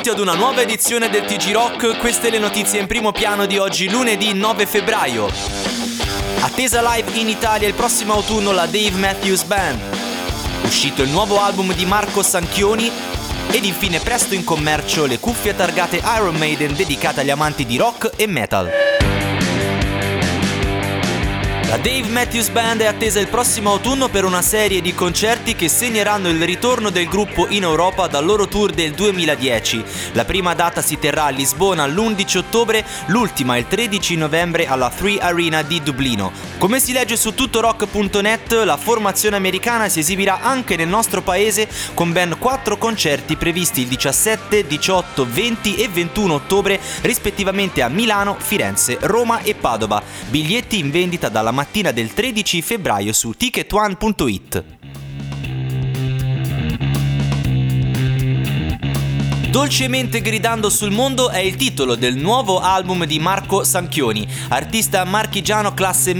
benvenuti ad una nuova edizione del TG Rock. Queste le notizie in primo piano di oggi, lunedì 9 febbraio. Attesa live in Italia il prossimo autunno la Dave Matthews Band. Uscito il nuovo album di Marco Sanchioni. Ed infine presto in commercio le cuffie targate Iron Maiden dedicate agli amanti di rock e metal. La Dave Matthews Band è attesa il prossimo autunno per una serie di concerti che segneranno il ritorno del gruppo in Europa dal loro tour del 2010. La prima data si terrà a Lisbona l'11 ottobre, l'ultima il 13 novembre alla 3 Arena di Dublino. Come si legge su tuttorock.net, la formazione americana si esibirà anche nel nostro paese con ben 4 concerti previsti il 17, 18, 20 e 21 ottobre rispettivamente a Milano, Firenze, Roma e Padova. Biglietti in vendita dalla mattina del 13 febbraio su ticketone.it. Dolcemente gridando sul mondo è il titolo del nuovo album di Marco Sanchioni, artista marchigiano classe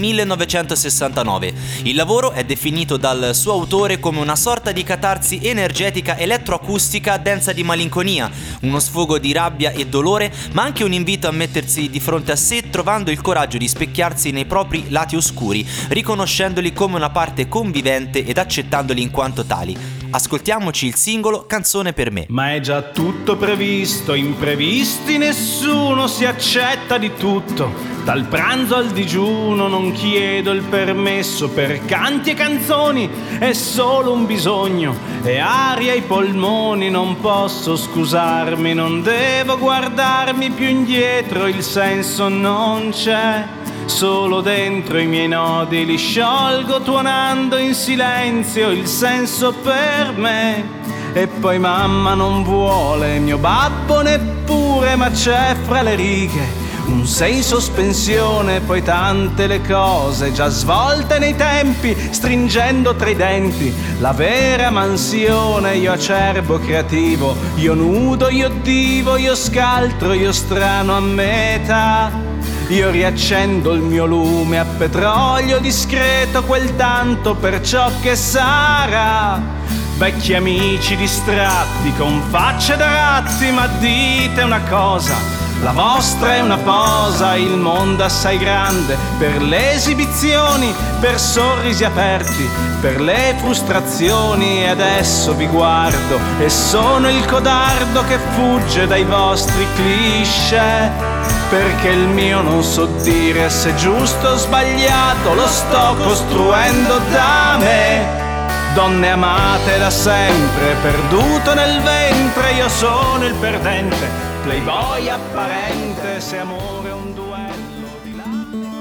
1969. Il lavoro è definito dal suo autore come una sorta di catarsi energetica elettroacustica densa di malinconia, uno sfogo di rabbia e dolore, ma anche un invito a mettersi di fronte a sé trovando il coraggio di specchiarsi nei propri lati oscuri, riconoscendoli come una parte convivente ed accettandoli in quanto tali. Ascoltiamoci il singolo Canzone per me. Ma è già tutto previsto, imprevisti nessuno si accetta di tutto. Dal pranzo al digiuno non chiedo il permesso per canti e canzoni, è solo un bisogno e aria ai polmoni. Non posso scusarmi, non devo guardarmi più indietro, il senso non c'è. Solo dentro i miei nodi li sciolgo tuonando in silenzio il senso per me. E poi mamma non vuole, mio babbo neppure, ma c'è fra le righe un sei in sospensione, poi tante le cose già svolte nei tempi, stringendo tra i denti la vera mansione. Io acerbo creativo, io nudo, io divo, io scaltro, io strano a metà. Io riaccendo il mio lume a petrolio discreto, quel tanto per ciò che sarà. Vecchi amici distratti con facce da ratti, ma dite una cosa, la vostra è una posa, il mondo assai grande per le esibizioni, per sorrisi aperti, per le frustrazioni. E adesso vi guardo e sono il codardo che fugge dai vostri cliché. Perché il mio non so dire se giusto o sbagliato, lo sto costruendo da me. Donne amate da sempre, perduto nel ventre, io sono il perdente, playboy apparente, se amore è un duello di là.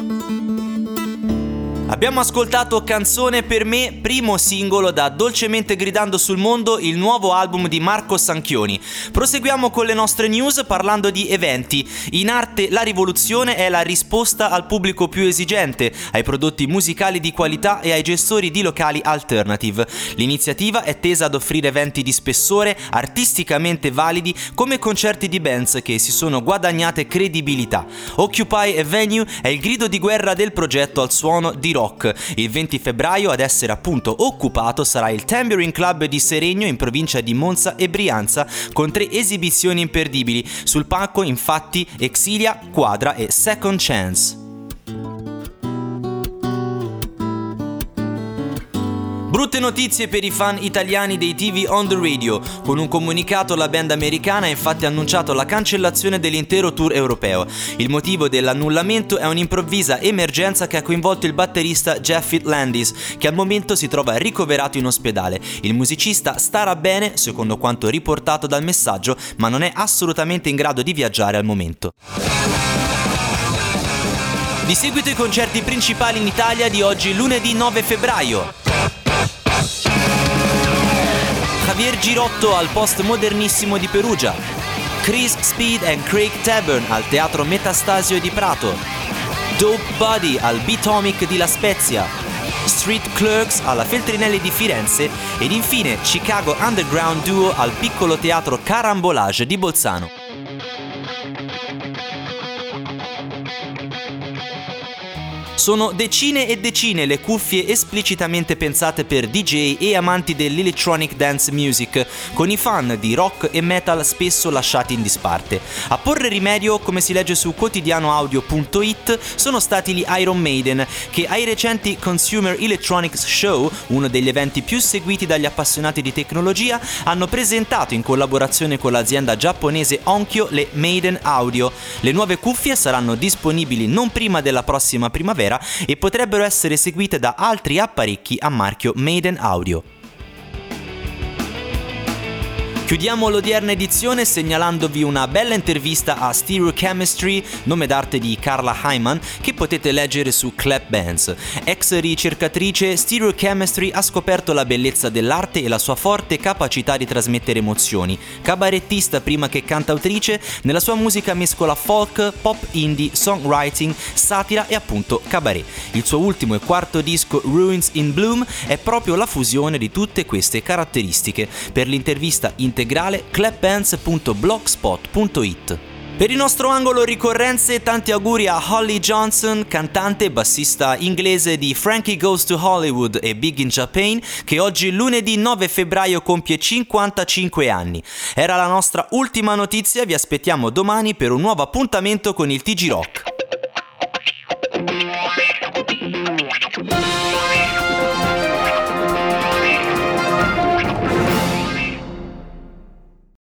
Abbiamo ascoltato Canzone per me, primo singolo da Dolcemente gridando sul mondo, il nuovo album di Marco Sanchioni. Proseguiamo con le nostre news parlando di eventi. In arte la rivoluzione è la risposta al pubblico più esigente, ai prodotti musicali di qualità e ai gestori di locali alternative. L'iniziativa è tesa ad offrire eventi di spessore, artisticamente validi, come concerti di bands che si sono guadagnate credibilità. Occupy a Venue è il grido di guerra del progetto al suono di rock. Il 20 febbraio ad essere appunto occupato sarà il Tambourine Club di Seregno in provincia di Monza e Brianza con 3 esibizioni imperdibili. Sul palco infatti Exilia, Quadra e Second Chance. Brutte notizie per i fan italiani dei TV on the radio. Con un comunicato la band americana ha infatti annunciato la cancellazione dell'intero tour europeo. Il motivo dell'annullamento è un'improvvisa emergenza che ha coinvolto il batterista Jeff Landis, che al momento si trova ricoverato in ospedale. Il musicista starà bene, secondo quanto riportato dal messaggio, ma non è assolutamente in grado di viaggiare al momento. Di seguito i concerti principali in Italia di oggi lunedì 9 febbraio. Javier Girotto al Postmodernissimo di Perugia, Chris Speed and Craig Taburn al Teatro Metastasio di Prato, Dope Body al Beatomic di La Spezia, Street Clerks alla Feltrinelli di Firenze ed infine Chicago Underground Duo al Piccolo Teatro Carambolage di Bolzano. Sono decine e decine le cuffie esplicitamente pensate per DJ e amanti dell'electronic dance music, con i fan di rock e metal spesso lasciati in disparte. A porre rimedio, come si legge su quotidianoaudio.it, sono stati gli Iron Maiden, che ai recenti Consumer Electronics Show, uno degli eventi più seguiti dagli appassionati di tecnologia, hanno presentato in collaborazione con l'azienda giapponese Onkyo le Maiden Audio. Le nuove cuffie saranno disponibili non prima della prossima primavera e potrebbero essere seguite da altri apparecchi a marchio Maiden Audio. Chiudiamo l'odierna edizione segnalandovi una bella intervista a Stereo Chemistry, nome d'arte di Carla Hyman, che potete leggere su Clap Bands. Ex ricercatrice, Stereo Chemistry ha scoperto la bellezza dell'arte e la sua forte capacità di trasmettere emozioni. Cabarettista prima che cantautrice, nella sua musica mescola folk, pop indie, songwriting, satira e appunto cabaret. Il suo ultimo e quarto disco, Ruins in Bloom, è proprio la fusione di tutte queste caratteristiche. Per l'intervista integrale clapbands.blogspot.it. Per il nostro angolo ricorrenze, tanti auguri a Holly Johnson, cantante e bassista inglese di Frankie Goes to Hollywood e Big in Japan, che oggi lunedì 9 febbraio compie 55 anni. Era la nostra ultima notizia, vi aspettiamo domani per un nuovo appuntamento con il TG Rock.